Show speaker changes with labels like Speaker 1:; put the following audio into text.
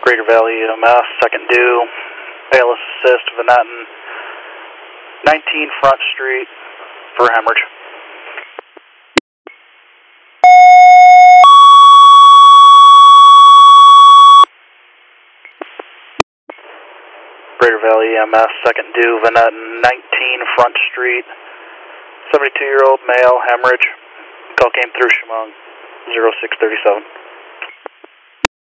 Speaker 1: Greater Valley EMS, second due, ALS assist, Vanetin, 19 Front Street for hemorrhage. Greater Valley EMS, second due, Vanetin, 19 Front Street, 72-year-old male, hemorrhage. Call came through Chemung, 0637.